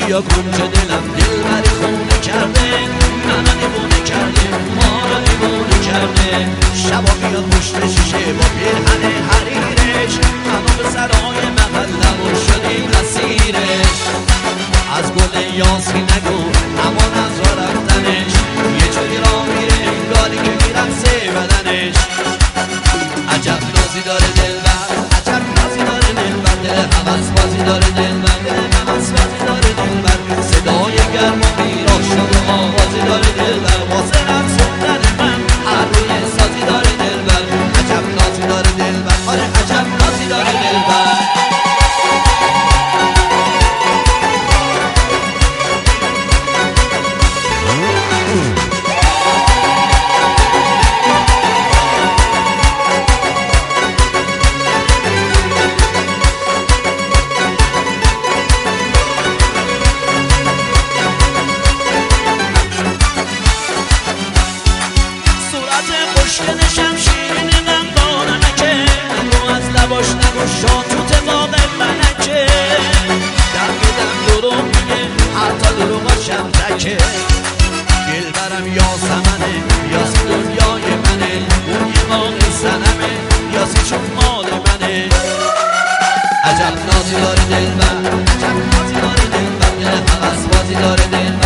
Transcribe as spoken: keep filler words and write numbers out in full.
بیا کنج دلم دلبری خونه کرده، منو دیوونه کرده، ما رو دیوونه کرده. شبا میاد پشت شیشه با پیرهن حریرش، منو به سرای محلم و شدیم اسیرش. از گل یاسی نگو امان از را رفتنش، یه جوری را میره انگاری که میرقصه بدنش. عجب نازی داره دلبر، عجب نازی داره دلبر، دل هوس بازی داره دلبر، دل هوس بازی داره دلبر. صدای گرم و بیراشد و آوازی داره دلبر، واسه رقصوندن من هر روی سازی داره دلبر. عجب نازی داره دلبر، آره عجب نازی داره دلبر. خوشگلشم شیرین غمدانمکه، نگو از لباش نگو شاتوت واقع منکه. دم به دم دروغ میگه حتی دروغاشم تکه. دلبرم یاسمنه، یاسی دنیای منه، اون یه باقی سنمه، یاسی چون مال منه. عجب نازی داره دلبر، عجب نازی داره دلبر، دل هوس بازی داره دلبر.